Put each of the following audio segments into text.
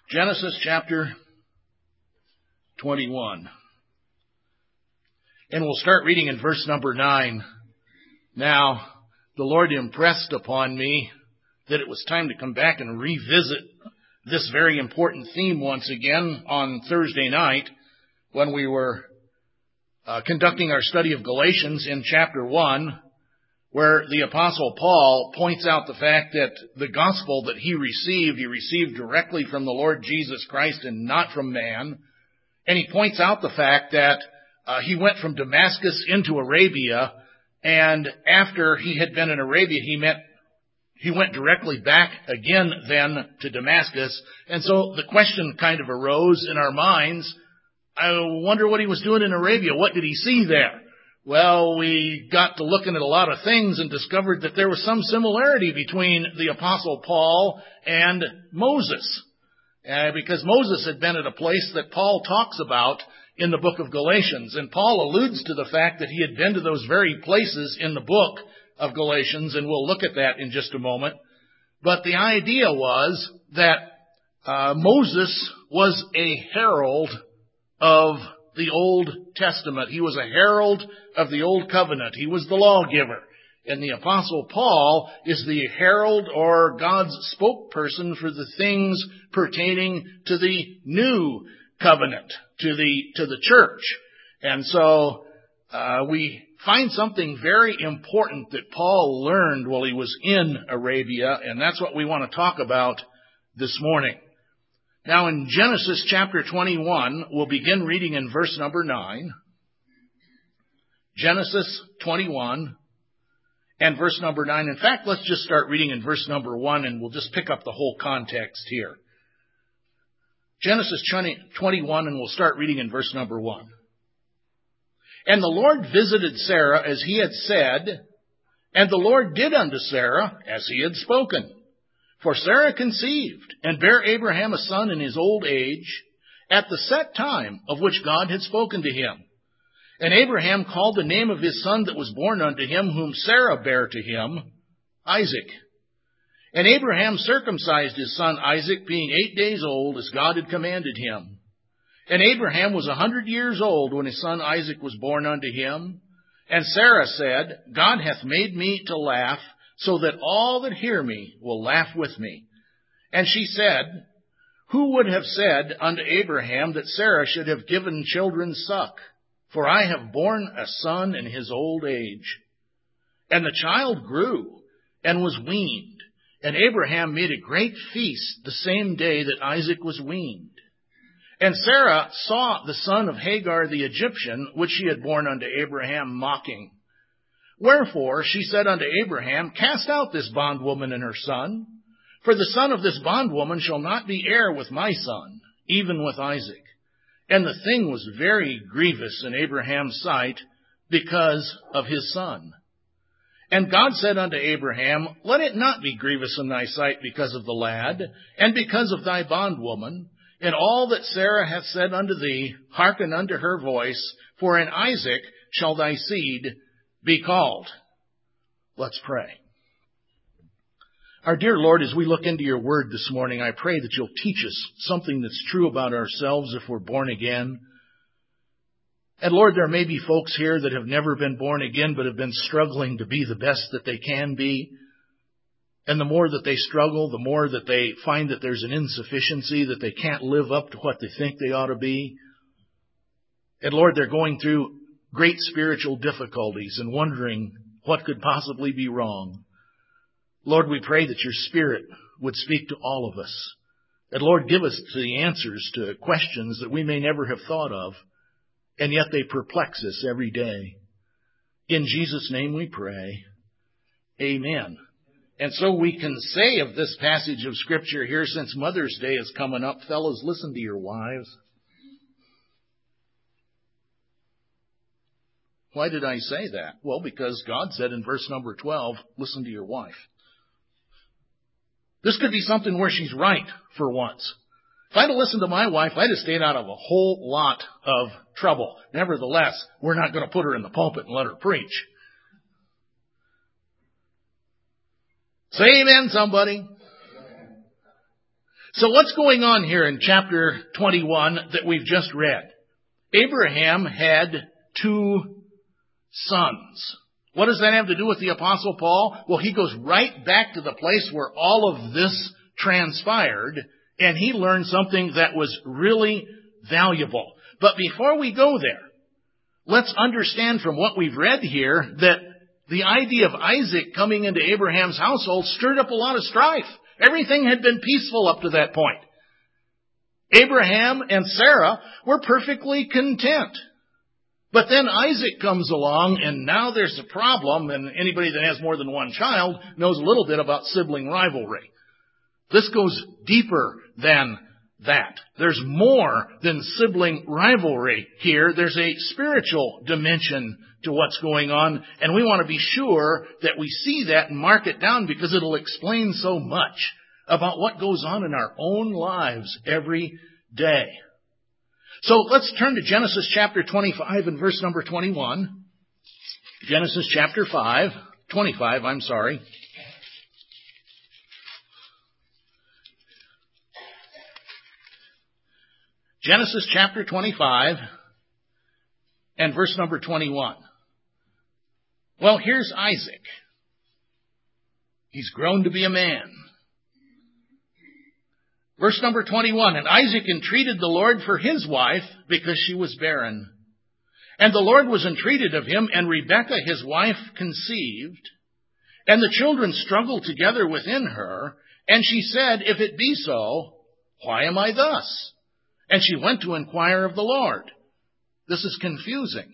Genesis chapter 21. And we'll start reading in verse number 9. Now, the Lord impressed upon me that it was time to come back and revisit this very important theme once again on Thursday night when we were conducting our study of Galatians in chapter 1, where the Apostle Paul points out the fact that the gospel that he received directly from the Lord Jesus Christ and not from man. And he points out the fact that he went from Damascus into Arabia, and after he had been in Arabia, he went directly back again then to Damascus. And so the question kind of arose in our minds, I wonder what he was doing in Arabia. What did he see there? Well, we got to looking at a lot of things and discovered that there was some similarity between the Apostle Paul and Moses. Because Moses had been at a place that Paul talks about in the book of Galatians. And Paul alludes to the fact that he had been to those very places in the book of Galatians, and we'll look at that in just a moment. But the idea was that Moses was a herald of the Old Testament. He was a herald of the Old Covenant. He was the lawgiver. And the Apostle Paul is the herald or God's spokesperson for the things pertaining to the New Covenant, to the church. And so we find something very important that Paul learned while he was in Arabia, and that's what we want to talk about this morning. Now in Genesis chapter 21, we'll begin reading in verse number 9. Genesis 21 and verse number 9. In fact, let's just start reading in verse number 1 and we'll just pick up the whole context here. Genesis 21 and we'll start reading in verse number 1. And the Lord visited Sarah as he had said, and the Lord did unto Sarah as he had spoken. For Sarah conceived, and bare Abraham a son in his old age, at the set time of which God had spoken to him. And Abraham called the name of his son that was born unto him, whom Sarah bare to him, Isaac. And Abraham circumcised his son Isaac, being 8 days old, as God had commanded him. And Abraham was 100 years old when his son Isaac was born unto him. And Sarah said, God hath made me to laugh, so that all that hear me will laugh with me. And she said, who would have said unto Abraham that Sarah should have given children suck? For I have borne a son in his old age. And the child grew and was weaned. And Abraham made a great feast the same day that Isaac was weaned. And Sarah saw the son of Hagar the Egyptian, which she had borne unto Abraham, mocking. Wherefore she said unto Abraham, cast out this bondwoman and her son, for the son of this bondwoman shall not be heir with my son, even with Isaac. And the thing was very grievous in Abraham's sight because of his son. And God said unto Abraham, let it not be grievous in thy sight because of the lad, and because of thy bondwoman. In all that Sarah hath said unto thee, hearken unto her voice, for in Isaac shall thy seed be called. Let's pray. Our dear Lord, as we look into your word this morning, I pray that you'll teach us something that's true about ourselves if we're born again. And Lord, there may be folks here that have never been born again, but have been struggling to be the best that they can be. And the more that they struggle, the more that they find that there's an insufficiency, that they can't live up to what they think they ought to be. And Lord, they're going through great spiritual difficulties and wondering what could possibly be wrong. Lord, we pray that your Spirit would speak to all of us. And Lord, give us the answers to questions that we may never have thought of, and yet they perplex us every day. In Jesus' name we pray. Amen. And so we can say of this passage of Scripture here, since Mother's Day is coming up, fellows, listen to your wives. Why did I say that? Well, because God said in verse number 12, listen to your wife. This could be something where she's right for once. If I'd have listened to my wife, I'd have stayed out of a whole lot of trouble. Nevertheless, we're not going to put her in the pulpit and let her preach. Say amen, somebody. So what's going on here in chapter 21 that we've just read? Abraham had 2 sons. What does that have to do with the Apostle Paul? Well, he goes right back to the place where all of this transpired, and he learned something that was really valuable. But before we go there, let's understand from what we've read here that the idea of Isaac coming into Abraham's household stirred up a lot of strife. Everything had been peaceful up to that point. Abraham and Sarah were perfectly content. But then Isaac comes along, and now there's a problem, and anybody that has more than one child knows a little bit about sibling rivalry. This goes deeper than that. There's more than sibling rivalry here. There's a spiritual dimension to what's going on, and we want to be sure that we see that and mark it down because it'll explain so much about what goes on in our own lives every day. So let's turn to Genesis chapter 25 and verse number 21. Genesis chapter 25, I'm sorry. Genesis chapter 25 and verse number 21. Well, here's Isaac. He's grown to be a man. Verse number 21, and Isaac entreated the Lord for his wife because she was barren. And the Lord was entreated of him, and Rebekah his wife conceived. And the children struggled together within her. And she said, if it be so, why am I thus? And she went to inquire of the Lord. This is confusing.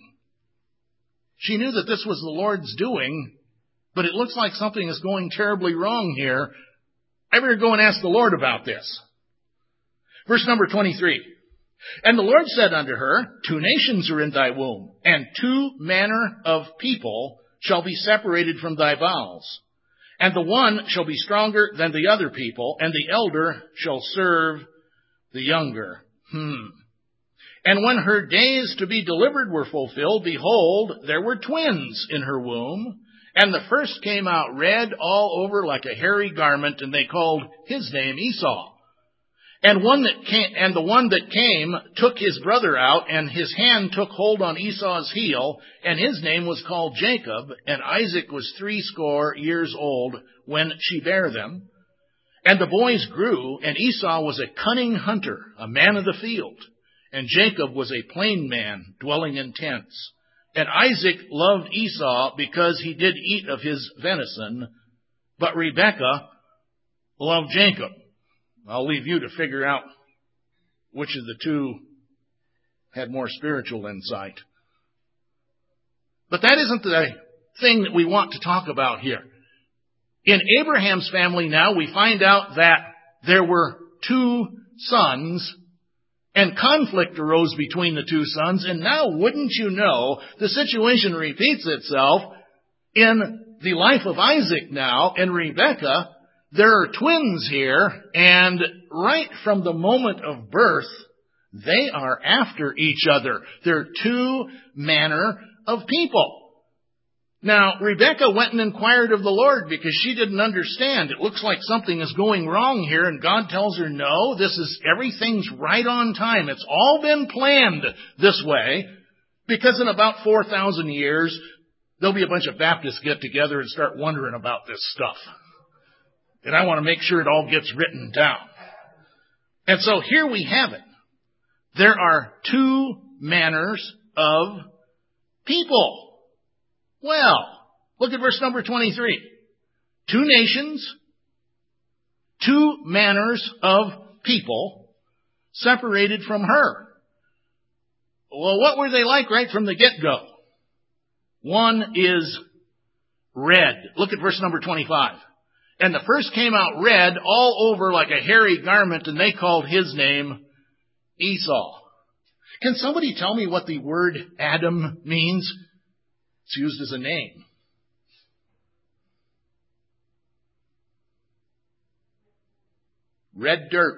She knew that this was the Lord's doing, but it looks like something is going terribly wrong here. I better go and ask the Lord about this. Verse number 23. And the Lord said unto her, 2 nations are in thy womb, and 2 manner of people shall be separated from thy bowels. And the one shall be stronger than the other people, and the elder shall serve the younger. And when her days to be delivered were fulfilled, behold, there were twins in her womb. And the first came out red all over like a hairy garment, and they called his name Esau. And the one that came took his brother out, and his hand took hold on Esau's heel, and his name was called Jacob. And Isaac was 80 years old when she bare them. And the boys grew, and Esau was a cunning hunter, a man of the field. And Jacob was a plain man, dwelling in tents. And Isaac loved Esau because he did eat of his venison, but Rebekah loved Jacob. I'll leave you to figure out which of the two had more spiritual insight. But that isn't the thing that we want to talk about here. In Abraham's family now, we find out that there were 2 sons, and conflict arose between the 2 sons, and now, wouldn't you know, the situation repeats itself in the life of Isaac now and Rebekah. There are twins here, and right from the moment of birth, they are after each other. They're 2 manner of people. Now, Rebekah went and inquired of the Lord because she didn't understand. It looks like something is going wrong here, and God tells her, no, everything's right on time. It's all been planned this way, because in about 4,000 years, there'll be a bunch of Baptists get together and start wondering about this stuff. And I want to make sure it all gets written down. And so here we have it. There are 2 manners of people. Well, look at verse number 23. 2 nations, 2 manners of people separated from her. Well, what were they like right from the get-go? One is red. Look at verse number 25. And the first came out red all over like a hairy garment, and they called his name Esau. Can somebody tell me what the word Adam means? It's used as a name. Red dirt.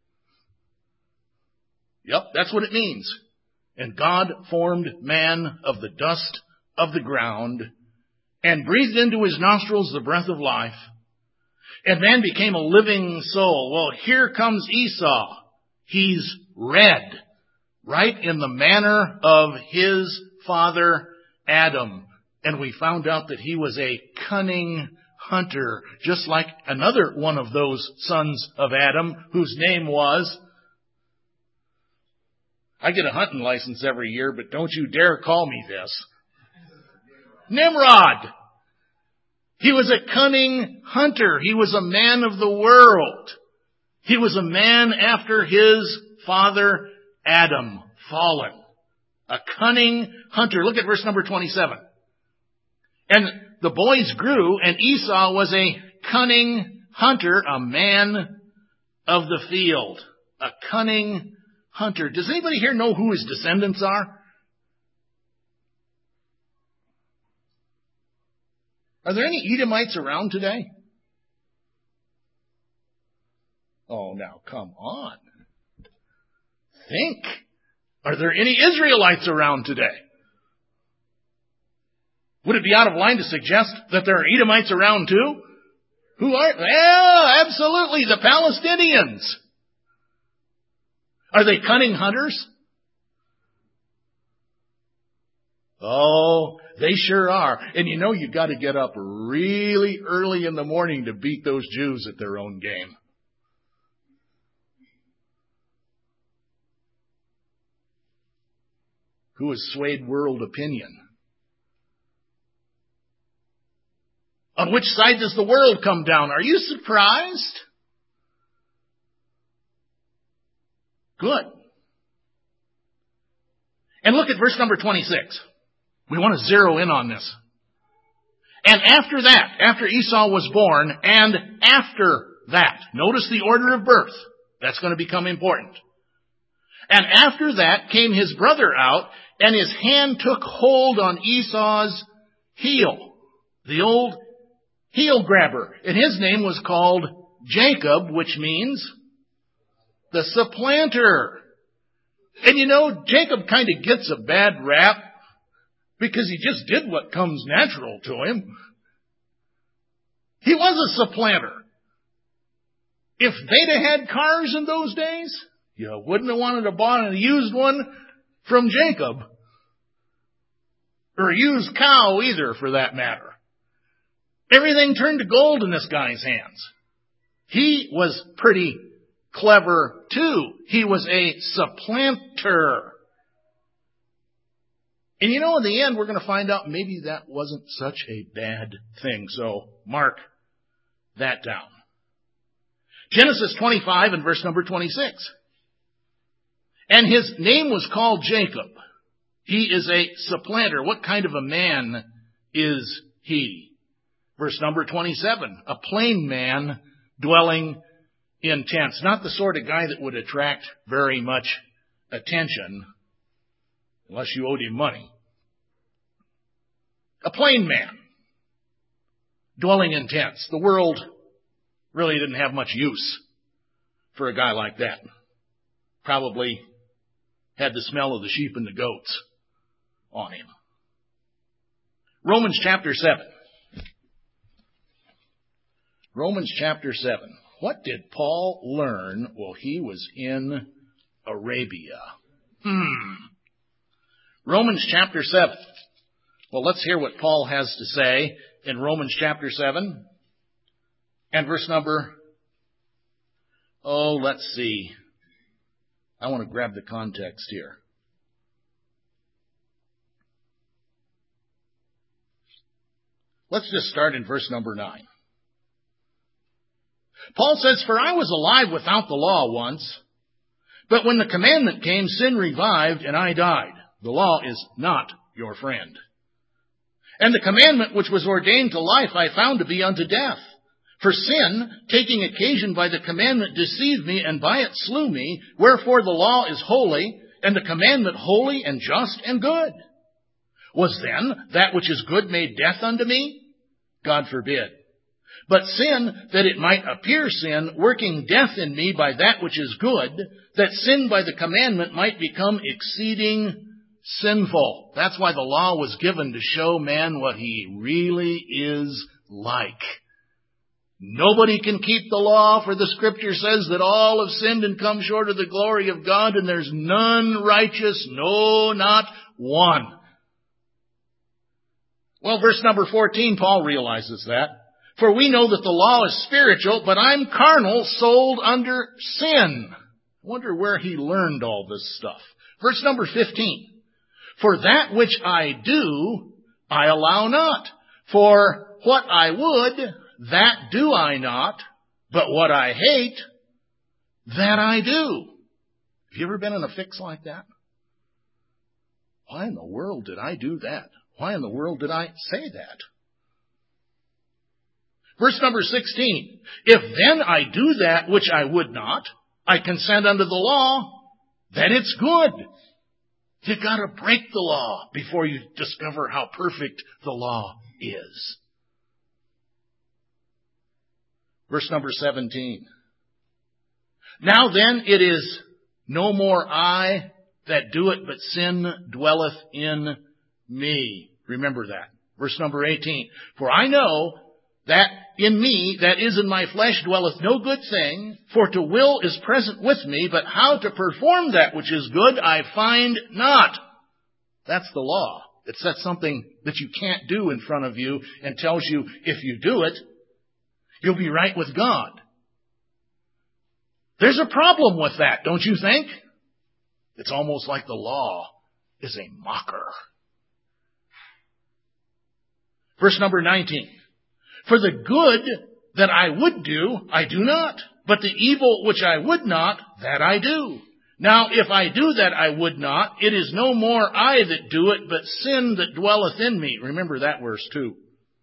Yep, that's what it means. And God formed man of the dust of the ground and breathed into his nostrils the breath of life. And man became a living soul. Well, here comes Esau. He's red, right in the manner of his father Adam. And we found out that he was a cunning hunter, just like another one of those sons of Adam, whose name was, I get a hunting license every year, but don't you dare call me this, Nimrod. He was a cunning hunter. He was a man of the world. He was a man after his father Adam, fallen. A cunning hunter. Look at verse number 27. And the boys grew, and Esau was a cunning hunter, a man of the field. A cunning hunter. Does anybody here know who his descendants are? Are there any Edomites around today? Oh, now, come on. Think. Are there any Israelites around today? Would it be out of line to suggest that there are Edomites around too? Who are? Well, absolutely, the Palestinians. Are they cunning hunters? Oh, they sure are. And you know you've got to get up really early in the morning to beat those Jews at their own game. Who has swayed world opinion? On which side does the world come down? Are you surprised? Good. And look at verse number 26. We want to zero in on this. And after that, after Esau was born, and after that, notice the order of birth. That's going to become important. And after that came his brother out, and his hand took hold on Esau's heel, the old heel grabber. And his name was called Jacob, which means the supplanter. And you know, Jacob kind of gets a bad rap because he just did what comes natural to him. He was a supplanter. If they'd have had cars in those days, you wouldn't have wanted to buy a used one from Jacob. Or a used cow either, for that matter. Everything turned to gold in this guy's hands. He was pretty clever too. He was a supplanter. And you know, in the end, we're going to find out maybe that wasn't such a bad thing. So mark that down. Genesis 25 and verse number 26. And his name was called Jacob. He is a supplanter. What kind of a man is he? Verse number 27. A plain man dwelling in tents. Not the sort of guy that would attract very much attention unless you owed him money. A plain man dwelling in tents. The world really didn't have much use for a guy like that. Probably had the smell of the sheep and the goats on him. Romans chapter 7. Romans chapter 7. What did Paul learn while he was in Arabia? Romans chapter 7. Well, let's hear what Paul has to say in Romans chapter 7 and verse number, let's see. I want to grab the context here. Let's just start in verse number 9. Paul says, "For I was alive without the law once, but when the commandment came, sin revived, and I died. The law is not your friend. And the commandment which was ordained to life I found to be unto death. For sin, taking occasion by the commandment, deceived me, and by it slew me. Wherefore the law is holy, and the commandment holy and just and good. Was then that which is good made death unto me? God forbid. But sin, that it might appear sin, working death in me by that which is good, that sin by the commandment might become exceeding sinful." That's why the law was given, to show man what he really is like. Nobody can keep the law, for the Scripture says that all have sinned and come short of the glory of God, and there's none righteous, no, not one. Well, verse number 14, Paul realizes that. For we know that the law is spiritual, but I'm carnal, sold under sin. I wonder where he learned all this stuff. Verse number 15. For that which I do, I allow not. For what I would, that do I not. But what I hate, that I do. Have you ever been in a fix like that? Why in the world did I do that? Why in the world did I say that? Verse number 16. If then I do that which I would not, I consent unto the law, then it's good. You've got to break the law before you discover how perfect the law is. Verse number 17. Now then it is no more I that do it, but sin dwelleth in me. Remember that. Verse number 18. For I know that in me, that is in my flesh, dwelleth no good thing, for to will is present with me, but how to perform that which is good I find not. That's the law. It sets something that you can't do in front of you and tells you if you do it, you'll be right with God. There's a problem with that, don't you think? It's almost like the law is a mocker. Verse number 19. For the good that I would do, I do not. But the evil which I would not, that I do. Now, if I do that I would not, it is no more I that do it, but sin that dwelleth in me. Remember that verse too.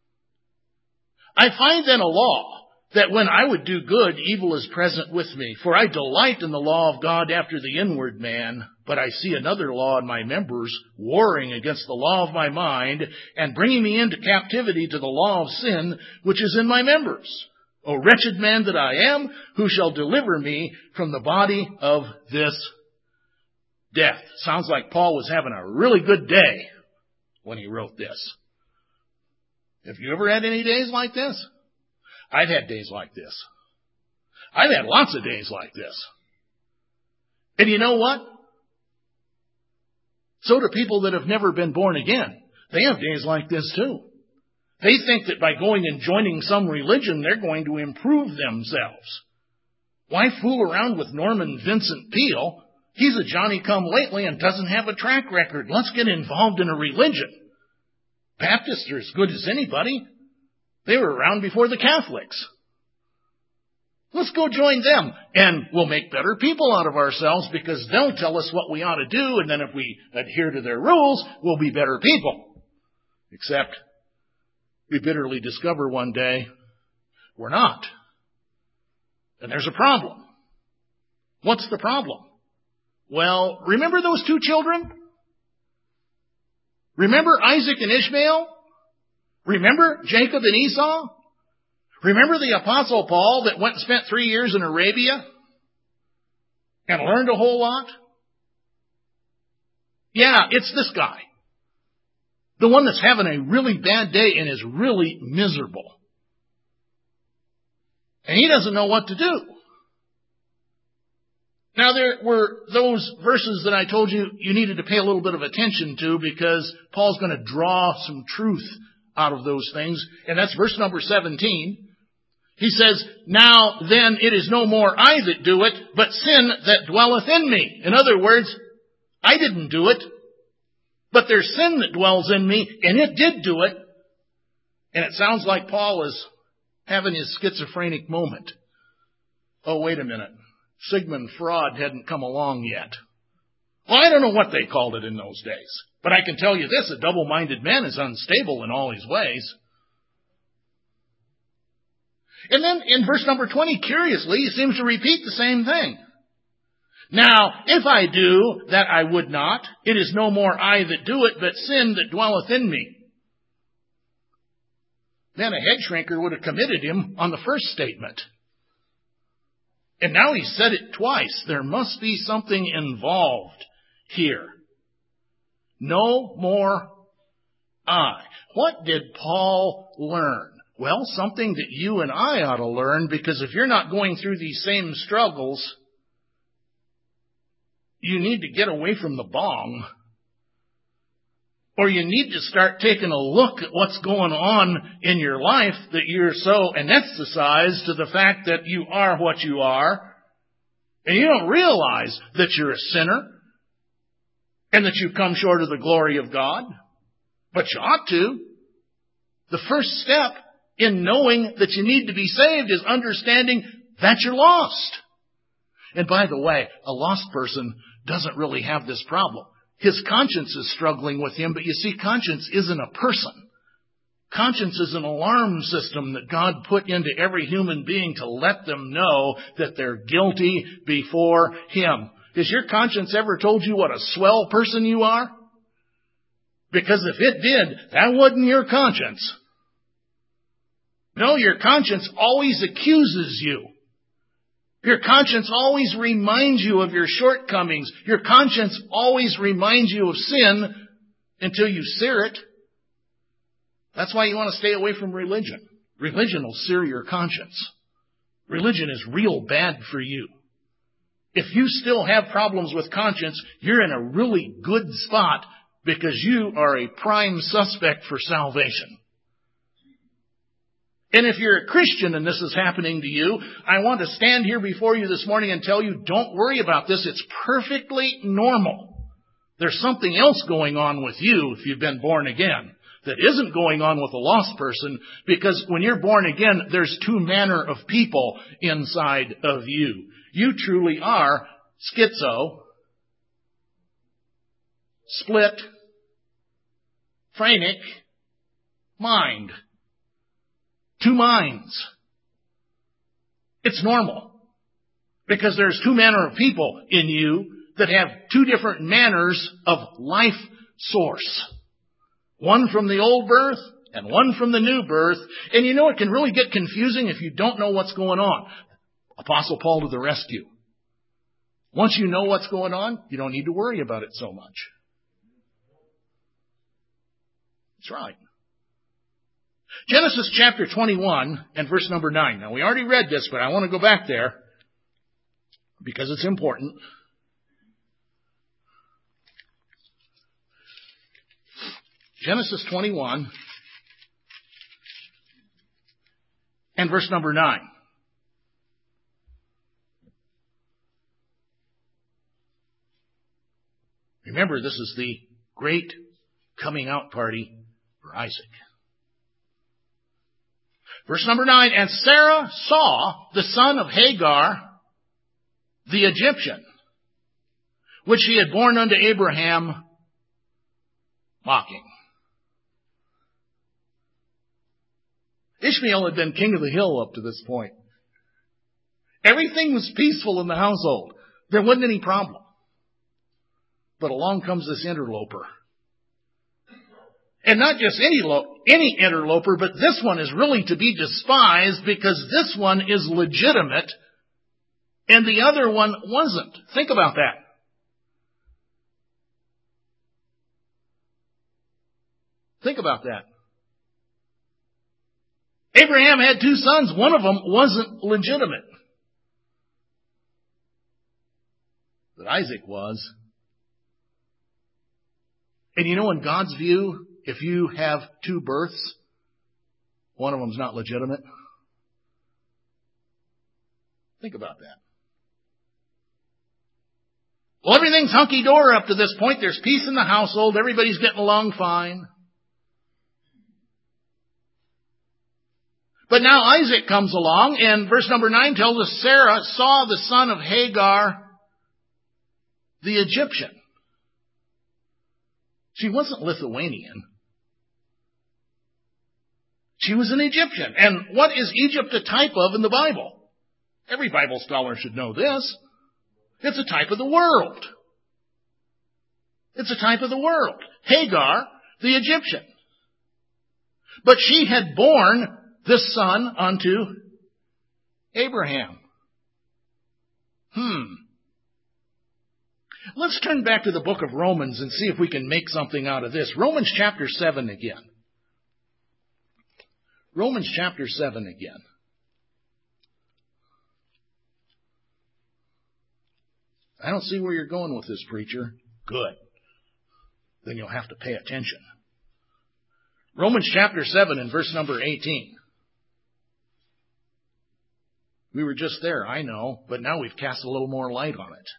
I find then a law, that when I would do good, evil is present with me. For I delight in the law of God after the inward man, but I see another law in my members, warring against the law of my mind, and bringing me into captivity to the law of sin, which is in my members. O wretched man that I am, who shall deliver me from the body of this death? Sounds like Paul was having a really good day when he wrote this. Have you ever had any days like this? I've had days like this. I've had lots of days like this. And you know what? So do people that have never been born again. They have days like this too. They think that by going and joining some religion, they're going to improve themselves. Why fool around with Norman Vincent Peale? He's a Johnny-come-lately and doesn't have a track record. Let's get involved in a religion. Baptists are as good as anybody. They were around before the Catholics. Let's go join them, and we'll make better people out of ourselves because they'll tell us what we ought to do, and then if we adhere to their rules, we'll be better people. Except we bitterly discover one day we're not. And there's a problem. What's the problem? Well, remember those two children? Remember Isaac and Ishmael? Remember Jacob and Esau? Remember the Apostle Paul that went and spent 3 years in Arabia and learned a whole lot? Yeah, it's this guy. The one that's having a really bad day and is really miserable. And he doesn't know what to do. Now, there were those verses that I told you needed to pay a little bit of attention to because Paul's going to draw some truth out of those things. And that's verse number 17. He says, now then it is no more I that do it, but sin that dwelleth in me. In other words, I didn't do it, but there's sin that dwells in me, and it did do it. And it sounds like Paul is having his schizophrenic moment. Oh, wait a minute. Sigmund Freud hadn't come along yet. Well, I don't know what they called it in those days. But I can tell you this, a double-minded man is unstable in all his ways. And then in verse number 20, curiously, he seems to repeat the same thing. Now, if I do that I would not, it is no more I that do it, but sin that dwelleth in me. Then a head shrinker would have committed him on the first statement. And now he said it twice. There must be something involved here. No more I. What did Paul learn? Well, something that you and I ought to learn, because if you're not going through these same struggles, you need to get away from the bong. Or you need to start taking a look at what's going on in your life, that you're so anesthetized to the fact that you are what you are, and you don't realize that you're a sinner, and that you've come short of the glory of God. But you ought to. The first step in knowing that you need to be saved is understanding that you're lost. And by the way, a lost person doesn't really have this problem. His conscience is struggling with him, but you see, conscience isn't a person. Conscience is an alarm system that God put into every human being to let them know that they're guilty before Him. Has your conscience ever told you what a swell person you are? Because if it did, that wasn't your conscience. No, your conscience always accuses you. Your conscience always reminds you of your shortcomings. Your conscience always reminds you of sin until you sear it. That's why you want to stay away from religion. Religion will sear your conscience. Religion is real bad for you. If you still have problems with conscience, you're in a really good spot because you are a prime suspect for salvation. And if you're a Christian and this is happening to you, I want to stand here before you this morning and tell you, don't worry about this. It's perfectly normal. There's something else going on with you if you've been born again that isn't going on with a lost person, because when you're born again, there's two manner of people inside of you. You truly are schizo, split, phrenic, mind. Two minds. It's normal. Because there's two manner of people in you that have two different manners of life source. One from the old birth and one from the new birth. And you know, it can really get confusing if you don't know what's going on. Apostle Paul to the rescue. Once you know what's going on, you don't need to worry about it so much. That's right. Genesis chapter 21 and verse number 9. Now, we already read this, but I want to go back there because it's important. Genesis 21 and verse number 9. Remember, this is the great coming out party for Isaac. Verse number 9, and Sarah saw the son of Hagar, the Egyptian, which she had borne unto Abraham, mocking. Ishmael had been king of the hill up to this point. Everything was peaceful in the household. There wasn't any problem. But along comes this interloper. And not just any interloper, but this one is really to be despised because this one is legitimate and the other one wasn't. Think about that. Think about that. Abraham had two sons. One of them wasn't legitimate. But Isaac was. And you know, in God's view, if you have two births, one of them's not legitimate. Think about that. Well, everything's hunky-dory up to this point. There's peace in the household. Everybody's getting along fine. But now Isaac comes along, and verse number 9 tells us Sarah saw the son of Hagar, the Egyptian. She wasn't Lithuanian. She was an Egyptian. And what is Egypt a type of in the Bible? Every Bible scholar should know this. It's a type of the world. It's a type of the world. Hagar, the Egyptian. But she had borne this son unto Abraham. Let's turn back to the book of Romans and see if we can make something out of this. Romans chapter 7 again. Romans chapter 7 again. I don't see where you're going with this, preacher. Good. Then you'll have to pay attention. Romans chapter 7 and verse number 18. We were just there, I know, but now we've cast a little more light on it.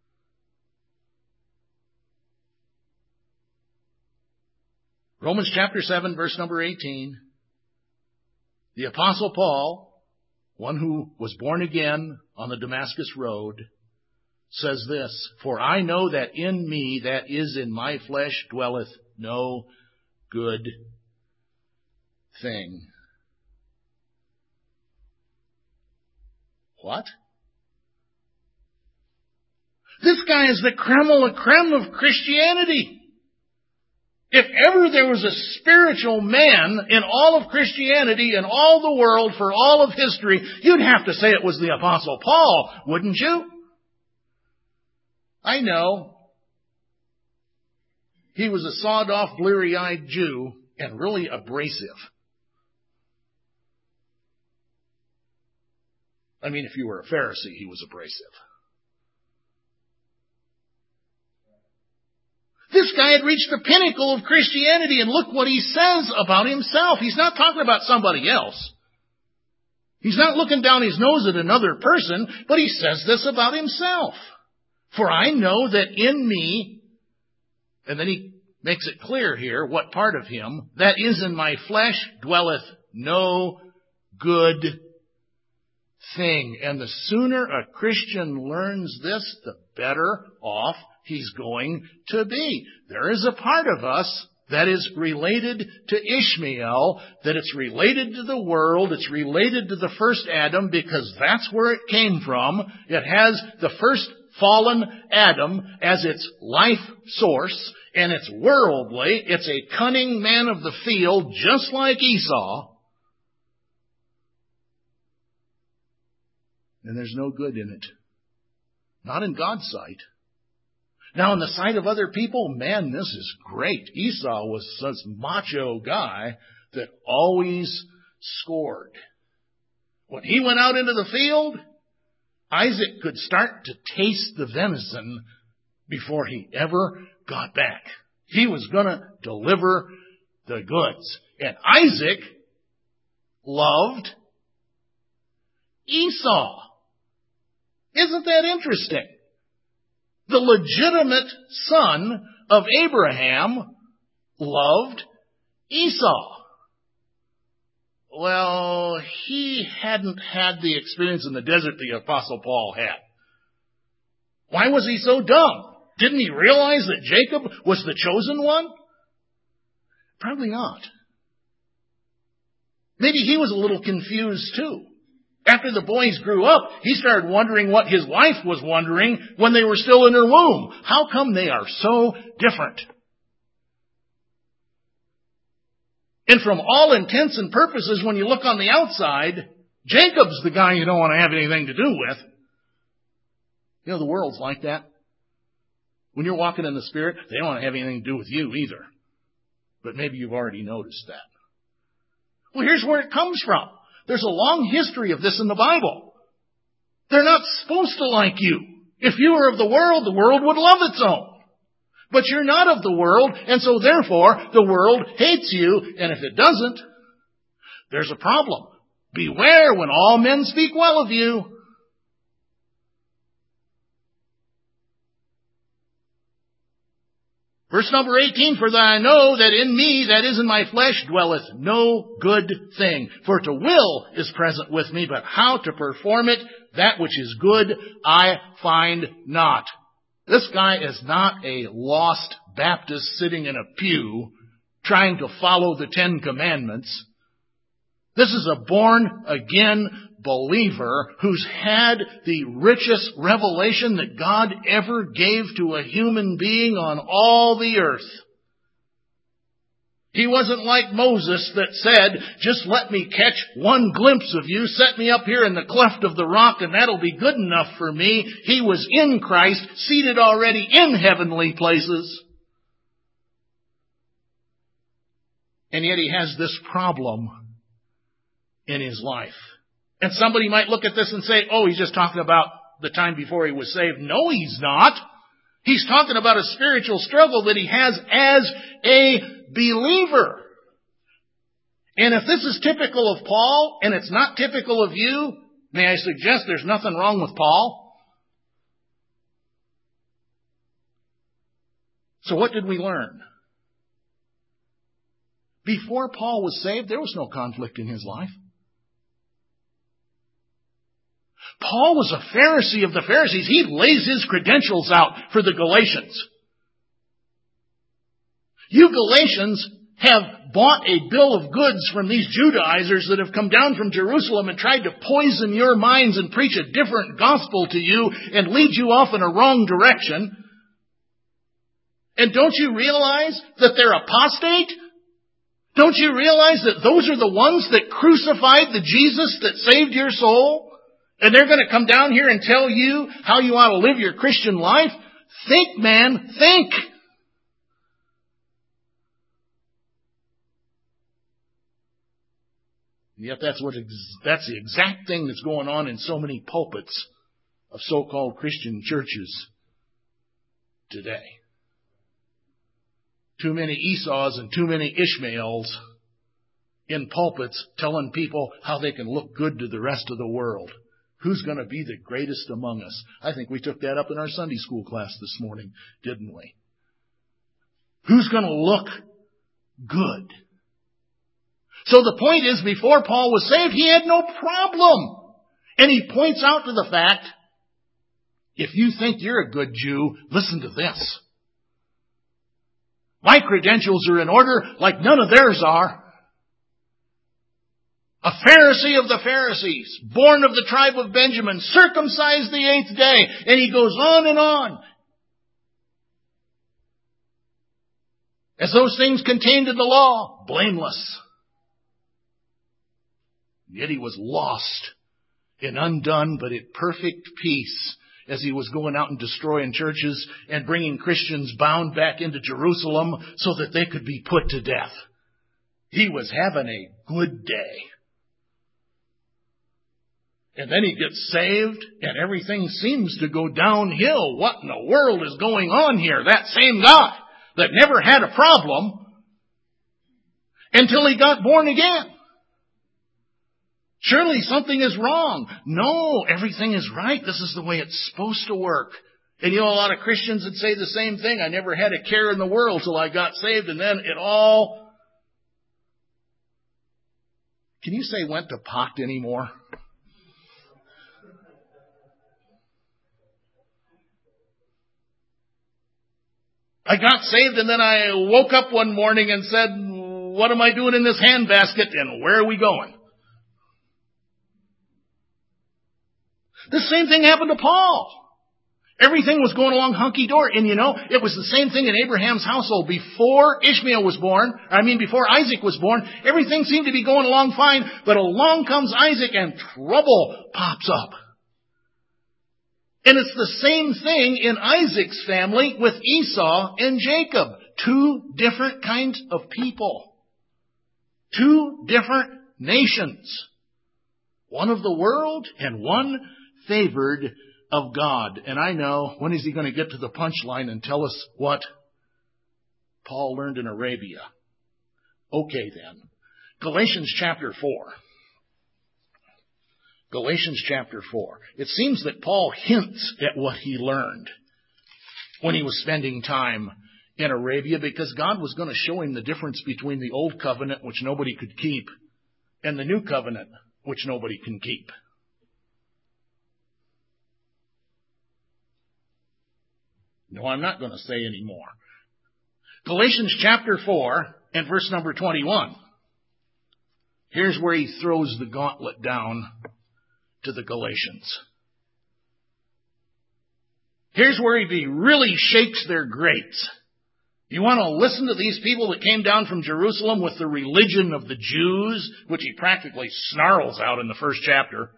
Romans chapter 7, verse number 18. The Apostle Paul, one who was born again on the Damascus Road, says this, "For I know that in me, that is in my flesh, dwelleth no good thing." What? This guy is the creme de la creme of Christianity. If ever there was a spiritual man in all of Christianity, in all the world, for all of history, you'd have to say it was the Apostle Paul, wouldn't you? I know. He was a sawed-off, bleary-eyed Jew and really abrasive. I mean, if you were a Pharisee, he was abrasive. This guy had reached the pinnacle of Christianity, and look what he says about himself. He's not talking about somebody else. He's not looking down his nose at another person, but he says this about himself. "For I know that in me," and then he makes it clear here what part of him, "that is in my flesh, dwelleth no good thing." And the sooner a Christian learns this, the better off he's going to be. There is a part of us that is related to Ishmael, that it's related to the world, it's related to the first Adam, because that's where it came from. It has the first fallen Adam as its life source, and it's worldly. It's a cunning man of the field, just like Esau. And there's no good in it. Not in God's sight. Now, in the sight of other people, man, this is great. Esau was this macho guy that always scored. When he went out into the field, Isaac could start to taste the venison before he ever got back. He was going to deliver the goods. And Isaac loved Esau. Isn't that interesting? The legitimate son of Abraham loved Esau. Well, he hadn't had the experience in the desert the Apostle Paul had. Why was he so dumb? Didn't he realize that Jacob was the chosen one? Probably not. Maybe he was a little confused too. After the boys grew up, he started wondering what his wife was wondering when they were still in her womb. How come they are so different? And from all intents and purposes, when you look on the outside, Jacob's the guy you don't want to have anything to do with. You know, the world's like that. When you're walking in the Spirit, they don't want to have anything to do with you either. But maybe you've already noticed that. Well, here's where it comes from. There's a long history of this in the Bible. They're not supposed to like you. If you were of the world would love its own. But you're not of the world, and so therefore the world hates you, and if it doesn't, there's a problem. Beware when all men speak well of you. Verse number 18, "For I know that in me, that is in my flesh, dwelleth no good thing. For to will is present with me, but how to perform it, that which is good, I find not." This guy is not a lost Baptist sitting in a pew trying to follow the 10 Commandments. This is a born-again believer who's had the richest revelation that God ever gave to a human being on all the earth. He wasn't like Moses that said, "Just let me catch one glimpse of you, set me up here in the cleft of the rock, and that'll be good enough for me." He was in Christ, seated already in heavenly places. And yet he has this problem. in his life. And somebody might look at this and say, oh, he's just talking about the time before he was saved. No, he's not. He's talking about a spiritual struggle that he has as a believer. And if this is typical of Paul, and it's not typical of you, may I suggest there's nothing wrong with Paul? So what did we learn? Before Paul was saved, there was no conflict in his life. Paul was a Pharisee of the Pharisees. He lays his credentials out for the Galatians. You Galatians have bought a bill of goods from these Judaizers that have come down from Jerusalem and tried to poison your minds and preach a different gospel to you and lead you off in a wrong direction. And don't you realize that they're apostate? Don't you realize that those are the ones that crucified the Jesus that saved your soul? And they're going to come down here and tell you how you ought to live your Christian life? Think, man, think. And yet that's the exact thing that's going on in so many pulpits of so-called Christian churches today. Too many Esau's and too many Ishmaels in pulpits telling people how they can look good to the rest of the world. Who's going to be the greatest among us? I think we took that up in our Sunday school class this morning, didn't we? Who's going to look good? So the point is, before Paul was saved, he had no problem. And he points out to the fact, if you think you're a good Jew, listen to this. My credentials are in order like none of theirs are. A Pharisee of the Pharisees, born of the tribe of Benjamin, circumcised the 8th day. And he goes on and on. As those things contained in the law, blameless. Yet he was lost and undone, but at perfect peace as he was going out and destroying churches and bringing Christians bound back into Jerusalem so that they could be put to death. He was having a good day. And then he gets saved and everything seems to go downhill. What in the world is going on here? That same guy that never had a problem until he got born again. Surely something is wrong. No, everything is right. This is the way it's supposed to work. And you know, a lot of Christians would say the same thing. I never had a care in the world till I got saved, and then it all, can you say went to pot anymore? I got saved and then I woke up one morning and said, what am I doing in this handbasket and where are we going? The same thing happened to Paul. Everything was going along hunky-dory. And you know, it was the same thing in Abraham's household. Before before Isaac was born, everything seemed to be going along fine. But along comes Isaac and trouble pops up. And it's the same thing in Isaac's family with Esau and Jacob. Two different kinds of people. Two different nations. One of the world and one favored of God. And I know, when is he going to get to the punchline and tell us what Paul learned in Arabia? Okay then. Galatians chapter 4. Galatians chapter 4. It seems that Paul hints at what he learned when he was spending time in Arabia, because God was going to show him the difference between the old covenant, which nobody could keep, and the new covenant, which nobody can keep. No, I'm not going to say any more. Galatians chapter 4 and verse number 21. Here's where he throws the gauntlet down to the Galatians. Here's where he really shakes their grapes. You want to listen to these people that came down from Jerusalem with the religion of the Jews, which he practically snarls out in the first chapter.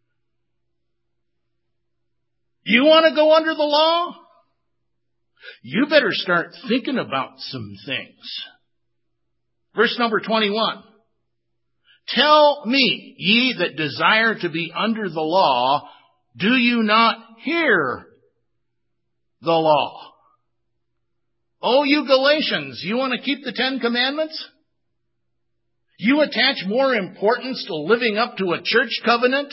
You want to go under the law? You better start thinking about some things. Verse number 21. Tell me, ye that desire to be under the law, do you not hear the law? Oh, you Galatians, you want to keep the 10 Commandments? You attach more importance to living up to a church covenant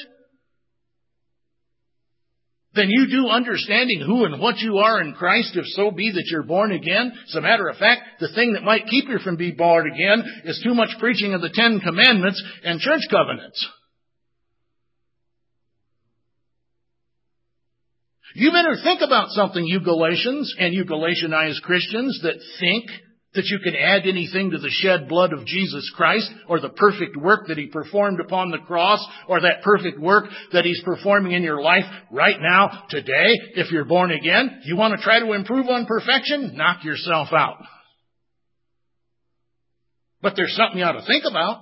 than you do understanding who and what you are in Christ, if so be that you're born again. As a matter of fact, the thing that might keep you from being born again is too much preaching of the 10 Commandments and church covenants. You better think about something, you Galatians and you Galatianized Christians that think that you can add anything to the shed blood of Jesus Christ, or the perfect work that He performed upon the cross, or that perfect work that He's performing in your life right now, today, if you're born again. You want to try to improve on perfection? Knock yourself out. But there's something you ought to think about.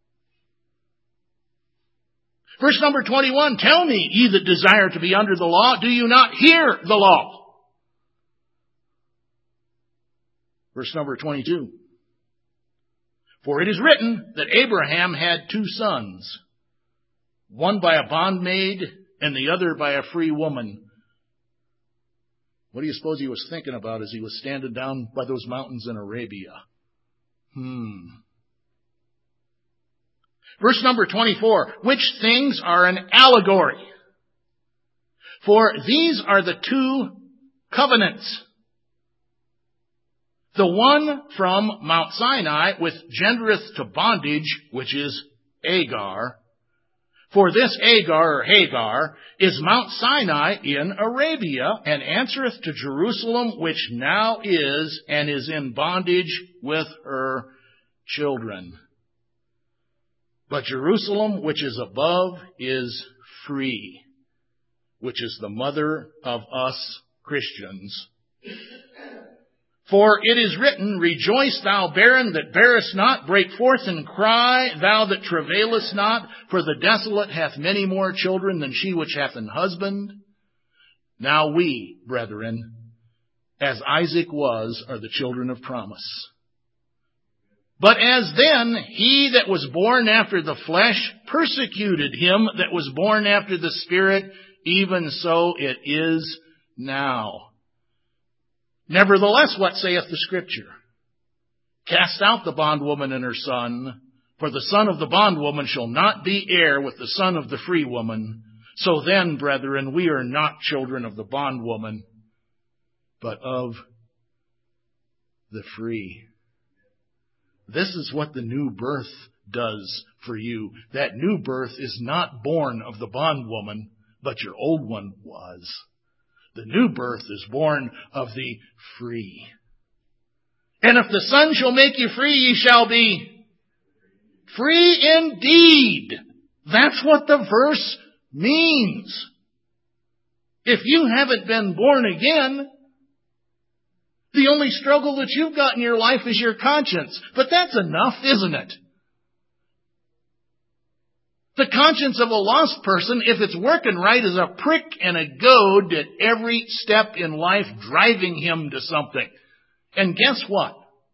Verse number 21, tell me, ye that desire to be under the law, do you not hear the law? Verse number 22. For it is written that Abraham had 2 sons, one by a bondmaid and the other by a free woman. What do you suppose he was thinking about as he was standing down by those mountains in Arabia? Verse number 24, which things are an allegory? For these are the 2 covenants. The one from Mount Sinai, which gendereth to bondage, which is Agar. For this Agar, or Hagar, is Mount Sinai in Arabia, and answereth to Jerusalem, which now is, and is in bondage with her children. But Jerusalem, which is above, is free, which is the mother of us Christians. For it is written, rejoice thou barren that bearest not, break forth and cry, thou that travailest not, for the desolate hath many more children than she which hath an husband. Now we, brethren, as Isaac was, are the children of promise. But as then he that was born after the flesh persecuted him that was born after the Spirit, even so it is now. Nevertheless, what saith the Scripture? Cast out the bondwoman and her son, for the son of the bondwoman shall not be heir with the son of the free woman. So then, brethren, we are not children of the bondwoman, but of the free. This is what the new birth does for you. That new birth is not born of the bondwoman, but your old one was. The new birth is born of the free. And if the Son shall make you free, ye shall be free indeed. That's what the verse means. If you haven't been born again, the only struggle that you've got in your life is your conscience. But that's enough, isn't it? The conscience of a lost person, if it's working right, is a prick and a goad at every step in life, driving him to something. And guess what?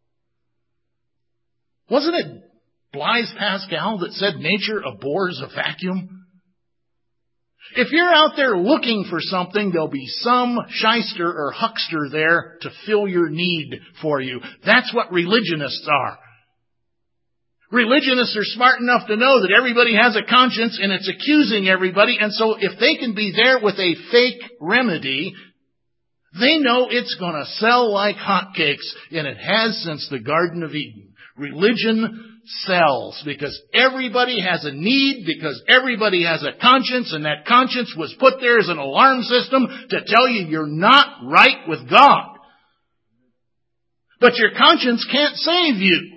Wasn't it Blaise Pascal that said nature abhors a vacuum? If you're out there looking for something, there'll be some shyster or huckster there to fill your need for you. That's what religionists are. Religionists are smart enough to know that everybody has a conscience and it's accusing everybody. And so if they can be there with a fake remedy, they know it's going to sell like hotcakes. And it has since the Garden of Eden. Religion sells because everybody has a need, because everybody has a conscience, and that conscience was put there as an alarm system to tell you you're not right with God. But your conscience can't save you.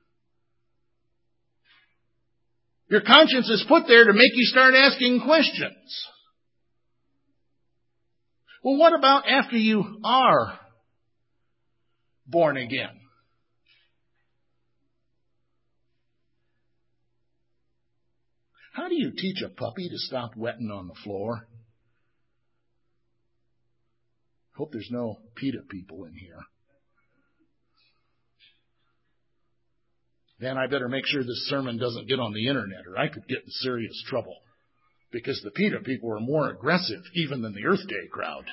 Your conscience is put there to make you start asking questions. Well, what about after you are born again? How do you teach a puppy to stop wetting on the floor? Hope there's no PETA people in here. then I better make sure this sermon doesn't get on the internet, or I could get in serious trouble. Because the PETA people are more aggressive even than the Earth Day crowd.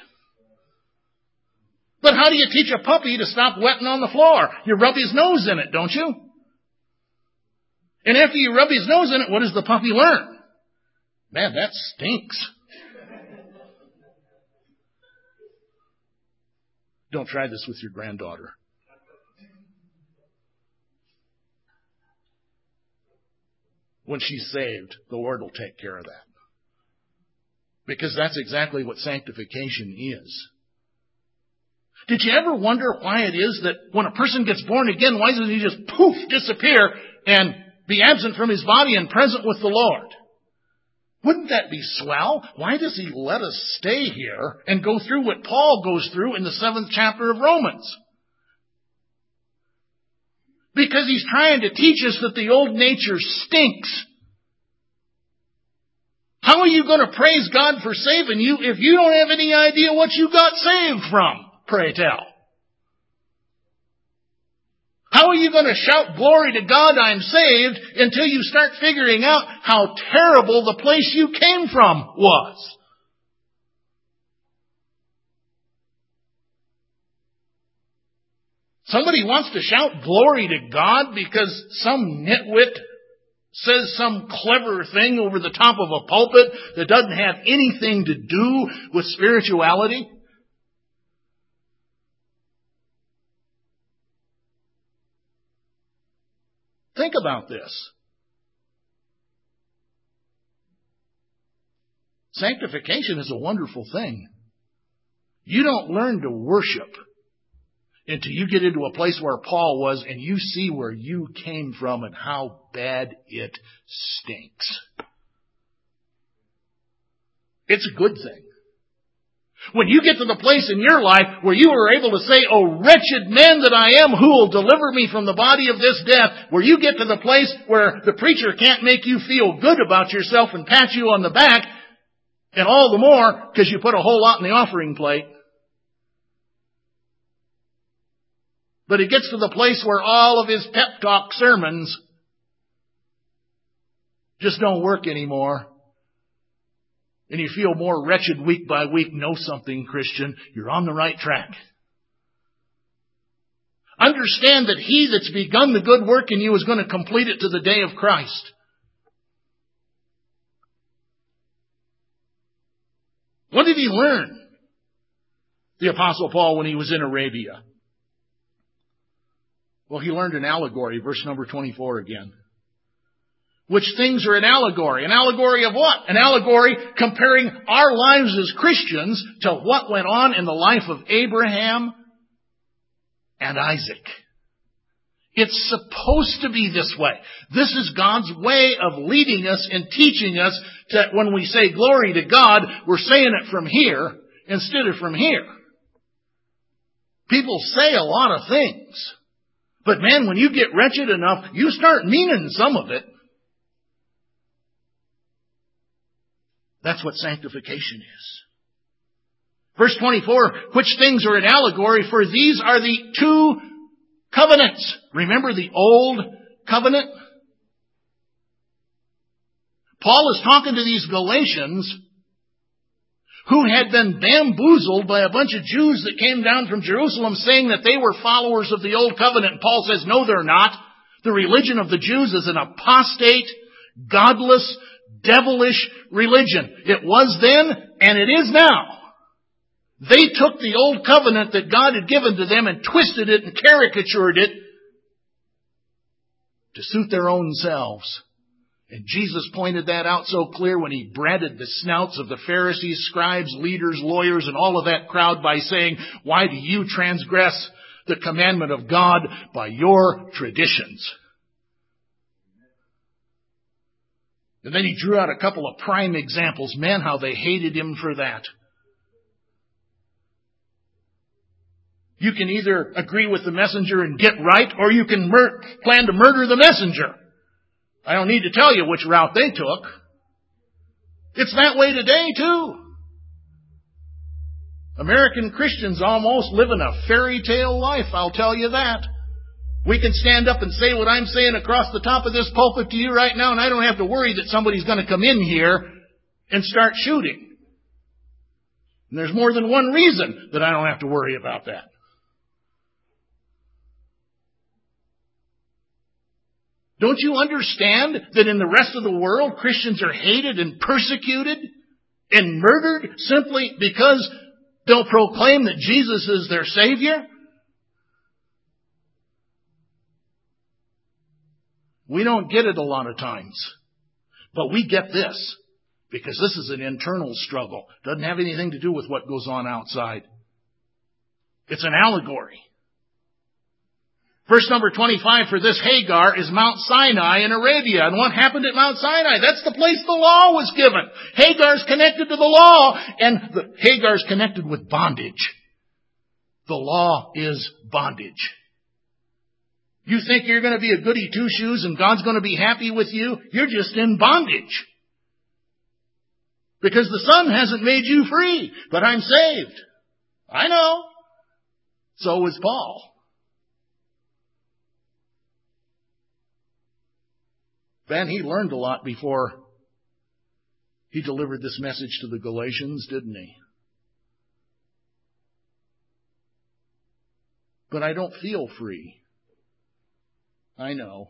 But how do you teach a puppy to stop wetting on the floor? You rub his nose in it, don't you? And after you rub his nose in it, what does the puppy learn? Man, that stinks. Don't try this with your granddaughter. When she's saved, the Lord will take care of that. Because that's exactly what sanctification is. Did you ever wonder why it is that when a person gets born again, why doesn't he just poof, disappear and be absent from his body and present with the Lord? Wouldn't that be swell? Why does he let us stay here and go through what Paul goes through in the 7th chapter of Romans? Because he's trying to teach us that the old nature stinks. How are you going to praise God for saving you if you don't have any idea what you got saved from? Pray tell. How are you going to shout glory to God, I'm saved, until you start figuring out how terrible the place you came from was? Somebody wants to shout glory to God because some nitwit says some clever thing over the top of a pulpit that doesn't have anything to do with spirituality? Think about this. Sanctification is a wonderful thing. You don't learn to worship until you get into a place where Paul was and you see where you came from and how bad it stinks. It's a good thing. When you get to the place in your life where you are able to say, "Oh, wretched man that I am, who will deliver me from the body of this death?" Where you get to the place where the preacher can't make you feel good about yourself and pat you on the back, and all the more because you put a whole lot in the offering plate. But it gets to the place where all of his pep talk sermons just don't work anymore. And you feel more wretched week by week. Know something, Christian. You're on the right track. Understand that he that's begun the good work in you is going to complete it to the day of Christ. What did he learn, the Apostle Paul, when he was in Arabia? Well, he learned an allegory, verse number 24 again. Which things are an allegory? An allegory of what? An allegory comparing our lives as Christians to what went on in the life of Abraham and Isaac. It's supposed to be this way. This is God's way of leading us and teaching us that when we say glory to God, we're saying it from here instead of from here. People say a lot of things. But man, when you get wretched enough, you start meaning some of it. That's what sanctification is. Verse 24, which things are an allegory, for these are the two covenants. Remember the old covenant? Paul is talking to these Galatians who had been bamboozled by a bunch of Jews that came down from Jerusalem saying that they were followers of the old covenant. And Paul says, no, they're not. The religion of the Jews is an apostate, godless, devilish religion. It was then, and it is now. They took the old covenant that God had given to them and twisted it and caricatured it to suit their own selves. And Jesus pointed that out so clear when he breaded the snouts of the Pharisees, scribes, leaders, lawyers, and all of that crowd by saying, why do you transgress the commandment of God by your traditions? And then he drew out a couple of prime examples. Man, how they hated him for that. You can either agree with the messenger and get right, or you can plan to murder the messenger. I don't need to tell you which route they took. It's that way today, too. American Christians almost live in a fairy tale life, I'll tell you that. We can stand up and say what I'm saying across the top of this pulpit to you right now, and I don't have to worry that somebody's going to come in here and start shooting. And there's more than one reason that I don't have to worry about that. Don't you understand that in the rest of the world, Christians are hated and persecuted and murdered simply because they'll proclaim that Jesus is their Savior? We don't get it a lot of times. But we get this, because this is an internal struggle. It doesn't have anything to do with what goes on outside. It's an allegory. Verse number 25 for this Hagar is Mount Sinai in Arabia. And what happened at Mount Sinai? That's the place the law was given. Hagar's connected to the law, and Hagar's connected with bondage. The law is bondage. You think you're going to be a goody two-shoes and God's going to be happy with you? You're just in bondage. Because the Son hasn't made you free, but I'm saved. I know. So was Paul. Ben, he learned a lot before he delivered this message to the Galatians, didn't he? But I don't feel free. I know.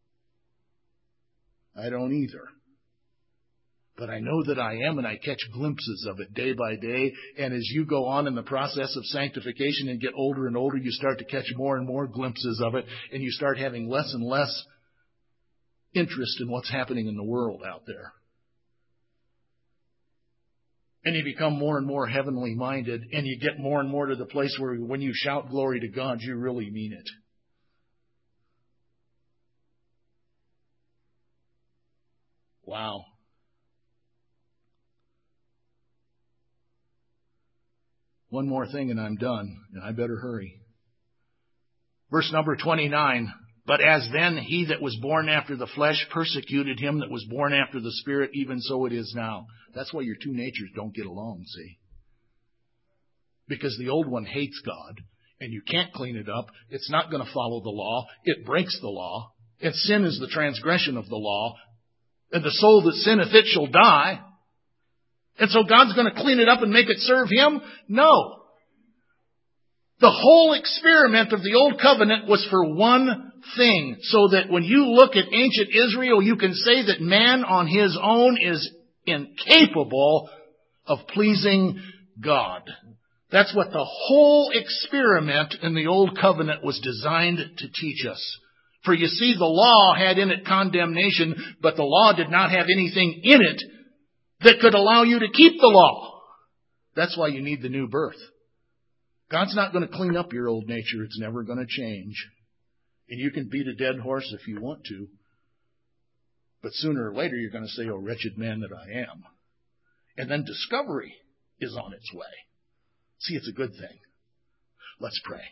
I don't either. But I know that I am, and I catch glimpses of it day by day. And as you go on in the process of sanctification and get older and older, you start to catch more and more glimpses of it, and you start having less and less interest in what's happening in the world out there. And you become more and more heavenly minded, and you get more and more to the place where when you shout glory to God, you really mean it. Wow. One more thing and I'm done, and I better hurry. Verse number 29. But as then he that was born after the flesh persecuted him that was born after the Spirit, even so it is now. That's why your two natures don't get along, see? Because the old one hates God, and you can't clean it up. It's not going to follow the law. It breaks the law. And sin is the transgression of the law. And the soul that sinneth, it shall die. And so God's going to clean it up and make it serve Him? No. The whole experiment of the Old Covenant was for one thing, so that when you look at ancient Israel, you can say that man on his own is incapable of pleasing God. That's what the whole experiment in the Old Covenant was designed to teach us. For you see, the law had in it condemnation, but the law did not have anything in it that could allow you to keep the law. That's why you need the new birth. God's not going to clean up your old nature. It's never going to change. And you can beat a dead horse if you want to. But sooner or later you're going to say, oh, wretched man that I am. And then discovery is on its way. See, it's a good thing. Let's pray.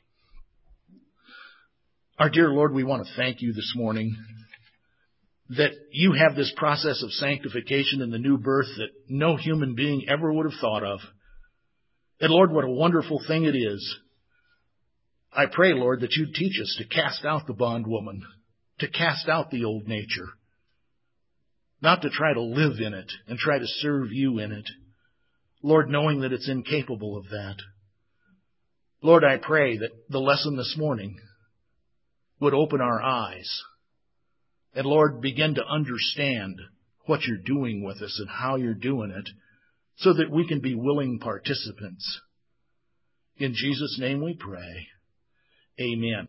Our dear Lord, we want to thank you this morning that you have this process of sanctification and the new birth that no human being ever would have thought of. And Lord, what a wonderful thing it is. I pray, Lord, that you'd teach us to cast out the bondwoman, to cast out the old nature, not to try to live in it and try to serve you in it. Lord, knowing that it's incapable of that. Lord, I pray that the lesson this morning would open our eyes. And Lord, begin to understand what you're doing with us and how you're doing it so that we can be willing participants. In Jesus' name we pray. Amen.